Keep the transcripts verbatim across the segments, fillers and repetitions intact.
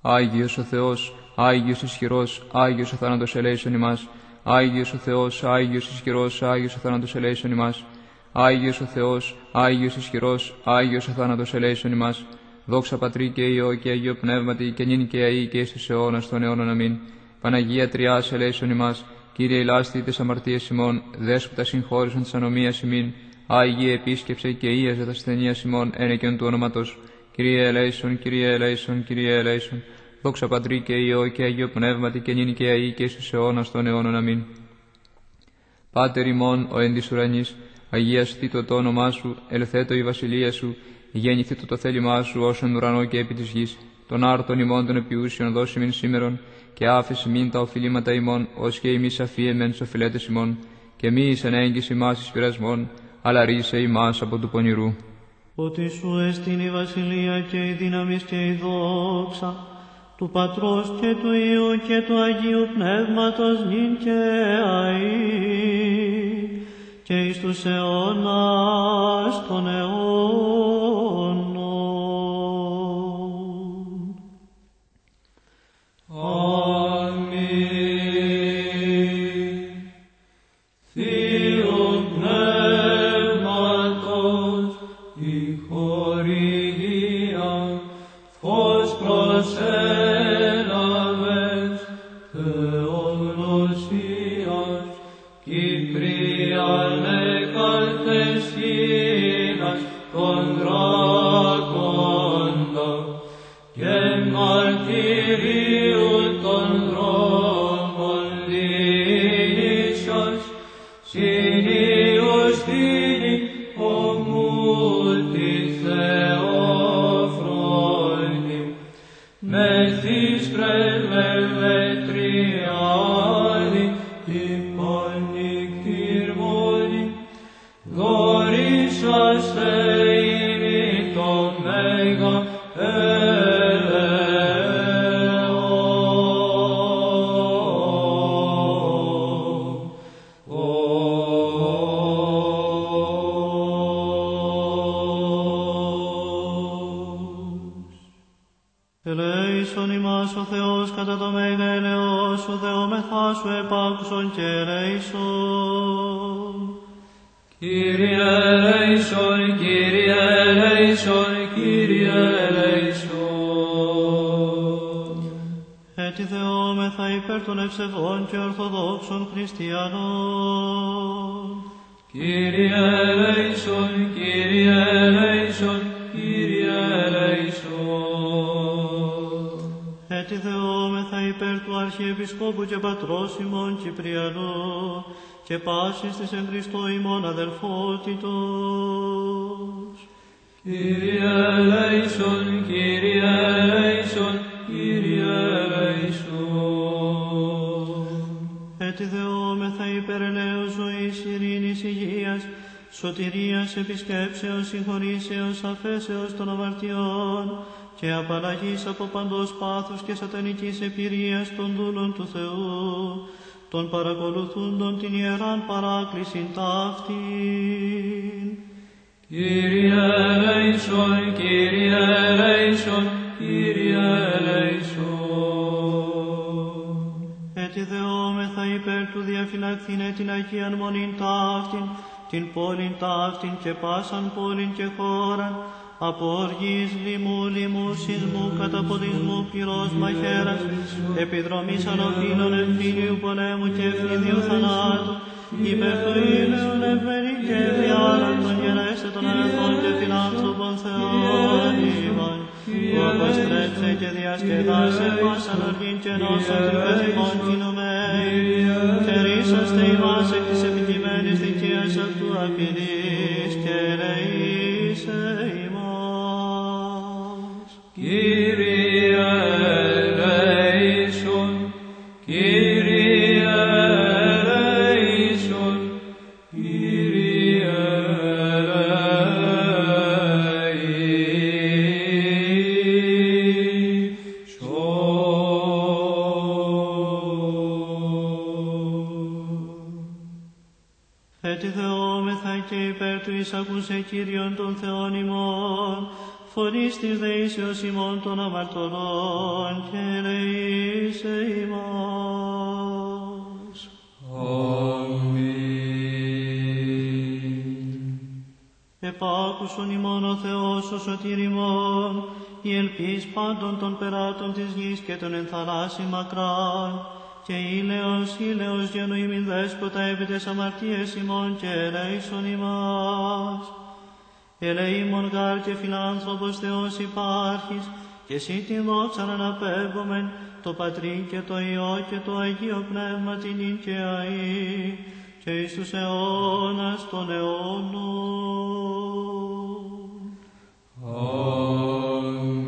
Άγιος ο Θεός, Άγιος ισχυρός, Άγιος ο θάνατος ελέησον ημάς. Άγιος ο Θεός, Άγιος ισχυρός, Άγιος ο θάνατος ελέησον ημάς. Άγιος ο Θεός, Άγιος ισχυρός, Άγιος ο θάνατος ελέησον ημάς. Δόξα Πατρί και Υιό και Αγίο Πνεύματι και νυν και αεί και εις τους αιώνας των αιώνων αμήν. Παναγία Τριάς ελέησον ημάς. Κύριε ηλάστη τες αμαρτίες ημών, δέσποτα συγχώρησον της ανομίας ημίν. Άγιε επίσκεψε και ίαζε τα ασθενείας ημών ένεκεν του ονόματος. Κύριε ελέησον, Κύριε ελέησον, Κύριε ελέησον. Δόξα Πατρί και Υιό και Αγίο Πνεύματι και νυν και αεί και εις τους αιώνας των αιώνων αμήν. Πάτερ ημών, ο εν της ουρανής, αγιαστήτω το όνομά σου, ελθέτω η βασιλεία σου, γεννηθήτω το θέλημά σου όσον ουρανό και επί της γης. Τον άρτον ημών των επιούσιων δώσει μην σήμερον, και άφεση μην τα οφειλήματα ημών, ως και ημείς αφίεμεν σ' οφειλέτες ημών, και μη εις ανέγγις ημάς εις πειρασμών, αλλά ρίσε ημάς από του πονηρού. Ότι σου εστίν η βασιλεία και η δύναμις και η δόξα, του Πατρός και του Υιού και του Αγίου Πνεύματος νυν και αεί, και εις τους αιώνας των αιώνων. Αμήν. Θείο Πνεύματος, η χορηγία, φως προσέλαβες, Θεογνωσίας, Κυπρίαν εκαλθεσίνας των δράκοντα, και μαρτυρίου των δρόμων λύνησας, συνειωστήνη ομού τη Θεόφρονη, μεθύς πρεσβευτριάδη, υπανικτήρμονη, δωρήσαστε ημί το μέγα ελέησον ημάς ο Θεός κατά το μέγα ελεός σου, δεόμεθά σου επάκουσον και ελέησον. Κύριε ελέησον, Κύριε ελέησον, Κύριε ελέησον. Έτσι δεόμεθα υπέρ των ευσεβών και ορθοδόξων χριστιανών. Κύριε ελέησον, Κύριε ελέησον, Κύριε ελέησον. Έτσι δεόμεθα υπέρ του Αρχιεπισκόπου και Πατρός ημών Κυπριανού και πάσης της εν Χριστώ ημών αδελφότητος. Κύριε ελέησον, Κύριε ελέησον, Κύριε ελέησον. Έτσι δεόμεθα υπέρ ελέους ζωής, ειρήνης, υγείας, σωτηρίας, επισκέψεως, συγχωρήσεως, αφέσεως των αμαρτιών και απαλλαγής από παντός πάθους και σατανικής επηρείας των δούλων του Θεού, των παρακολουθούντων την ιεράν παράκλησιν ταύτην. Κύριε ελέησον, Κύριε ελέησον, Κύριε ελέησον. Έτσι δεόμεθα υπέρ του διαφυλαχθήνε την Αγίαν Μονήν ταύτην, την πόλην ταύτην και πάσαν πόλην και χώραν, από οργής, λοιμού, λοιμού, σεισμού, καταποντισμού, πυρός, μαχαίρας, επιδρομής ανοφύλων, εμφύλιου πολέμου και ευνηδίου θανάτου, υπέρ του ήλαιου ευμενή και διάλακτον γενέστε των αγαθών και φιλάνθρωπων Θεών ημών, που αποστρέψε και διασκεδάσε πάσαν οργήν και νόσον την πεθυμών κινουμένη, και ρίσαστε ημάς εκ της επιτιμένης δικαίας αυτού απειλής και ελεήσε ημάς. Κύριε ελέησον, Κύριε ελέησον, Κύριε ελέησον. Έτσι δεόμεθα και υπέρ του εισακούσε Κύριον των Θεών ημών, φωνής της δεήσεως ημών των αμαρτωλών και ελεήσε ημάς. Αμήν. Επάκουσον ημών ο Θεός ο σωτήρ ημών, η ελπίς πάντων των περάτων της γης και των ενθαλάσσι μακράν, και ήλαιος, ήλαιος γενοήμην δέσποτα επί τες αμαρτίες ημών και ελέησον ημάς. Ελεήμων γάρ και φιλάνθρωπος Θεός υπάρχεις, και εσύ την δόξαν αναπέμπομεν, το Πατρί και το Υιό και το Αγίο Πνεύμα την ίν και αΐ, και εις τους αιώνας των αιώνων. Αμήν.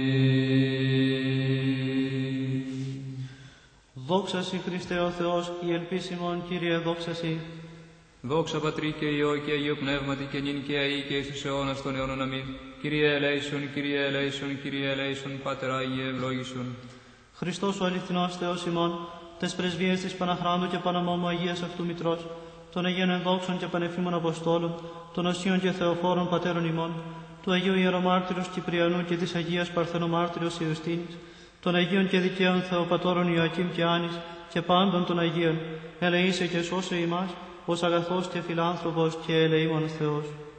Δόξα σοι Χριστέ ο Θεός, η ελπίσιμον Κύριε, δόξα σοι. Δόξα Πατρί και Υιό και Αγίο Πνεύματι και νυν και αεί και εις τους αιώνας των αιώνων. Αμήν. Κύριε ελέησον, Κύριε ελέησον, Κύριε ελέησον, Πάτερ Άγιε ευλόγησον. Χριστός ο αληθινός Θεός ημών, τες πρεσβείες της Παναχράντου και Παναμόμου Αγίας αυτού Μητρός, των Αγίων ενδόξων και πανεφήμων Αποστόλων, των Οσίων και Θεοφόρων Πατέρων ημών, του Αγίου Ιερομάρτυρος Κυπριανού και της Αγίας Παρθενομάρτυρος Ιωστίνης, των Αγίων και Δικαίων Θεοπατώρων Ιωακήμ και Άνης και πάντων των Αγίων, ελεήσε και σώσε ημάς, ως αγαθός και φιλάνθρωπος και ελεήμων Θεός.